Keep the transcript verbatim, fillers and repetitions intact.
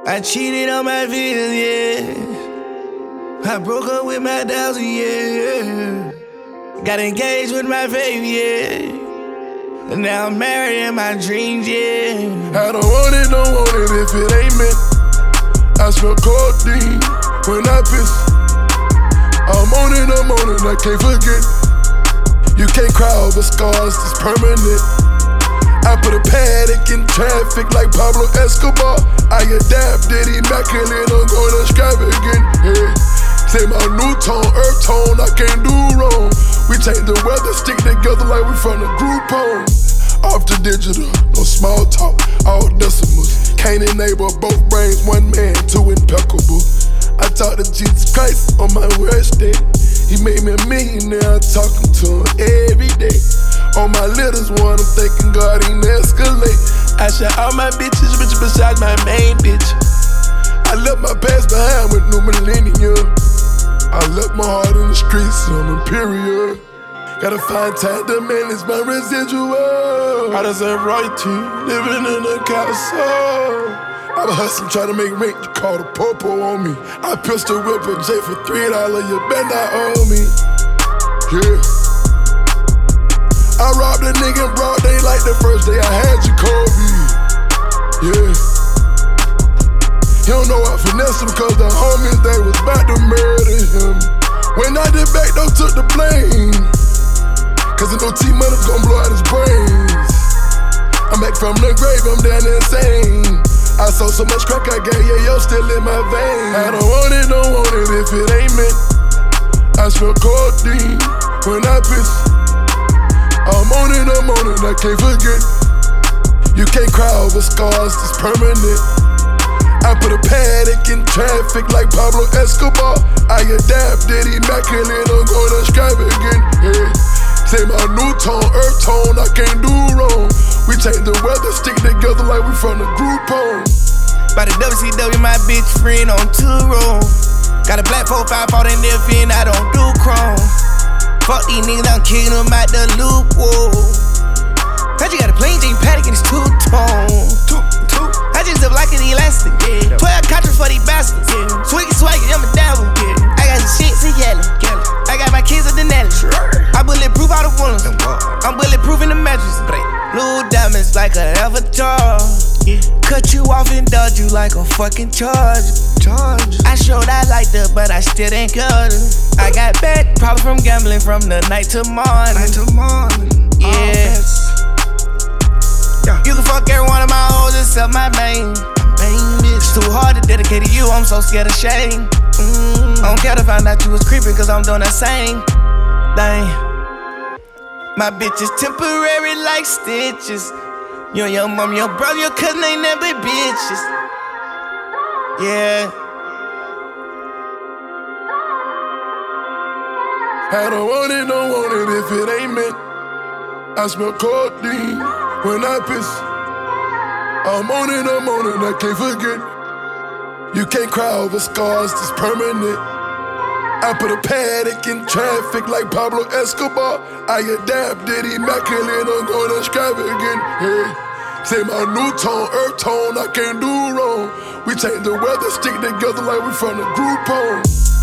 I cheated on my feelings, yeah. I broke up with my thousand, yeah. Got engaged with my baby, yeah. And now I'm married in my dreams, yeah. I don't want it, don't want it if it ain't meant. I smell codeine when I piss. I'm on it, I'm on it, I can't forget. You can't cry over scars, it's permanent. I put a paddock in traffic like Pablo Escobar. I adapted, immaculate, I'm gonna extravagant, yeah. Say my new tone, earth tone, I can't do wrong. We change the weather, stick together like we from the group home. Off the digital, no small talk, all decimals. Can't enable both brains, one man, two impeccable. I talk to Jesus Christ on my worst day. He made me a millionaire, I'm talking to him every day. On my littlest one, I'm thanking God he ain't escalate. I shot all my bitches, rich besides my main bitch. I left my past behind with new millennium. I left my heart in the streets, I'm imperial. Gotta find time to manage my residual. How does that royalty, living in a castle? I been hustling, trying to make rent, you call the popo on me. I pistol whip a J for three dollars, you better not owe me. Yeah. I robbed a nigga in broad day like the first day I had Jacoby. Yeah. He don't know I finessed him cause the homies, they was about to murder him. When I did back, though, took the blame. Cause the no T-Money gon' blow out his brains. I'm back from the grave, I'm down there insane. I sold so much crack, I got yeah, yo, still in my veins. I don't want it, don't want it if it ain't meant. I smell codeine when I piss. I'm on it, I'm on it, I can't forget. You can't cry over scars, it's permanent. I put a paddock in traffic like Pablo Escobar. I adapted, immaculate, I'm gonna extravagant, yeah. Say my new tone, earth tone, I can't do wrong. We change the weather, stick together like we from the group home. By the W C W, my bitch friend on two room. Got a black four five for that nigga, I don't do chrome. Fuck these niggas, I'm kicking them out the loop, whoa. Cause you got a plain Jane paddock and it's two-tone. Two, two. I just up like an elastic, yeah. twelve cartridges for these bastards, yeah. Swiggy swaggy, I'm a devil, yeah. I got some shit, see yellow, yellow. I got my kids at the Nelly. I bulletproof all the windows. I'm bulletproof in the mattress. Blue diamonds like an avatar. Yeah. Cut you off and dodge you like a fucking charge. Charge. I showed I liked her, but I still ain't got her. I got back, probably from gambling from the night to morning. Night to morning. Yeah. yeah. You can fuck every one of my hoes except my main. Main bitch. It's too hard to dedicate to you, I'm so scared of shame. Mm. I don't care to find out you was creeping, cause I'm doing that same thing. My bitch is temporary like stitches. You and your mom, your brother, your cousin ain't never bitches. Yeah. I don't want it, don't want it if it ain't meant. I smell codeine when I piss. I'm on it, I'm on it, I can't forget. You can't cry over scars, it's permanent. I put a paddock in traffic like Pablo Escobar. I adapted, immaculate, I'm gonna extravagant, yeah. Say my new tone, earth tone, I can't do wrong. We change the weather, stick together like we from the group home.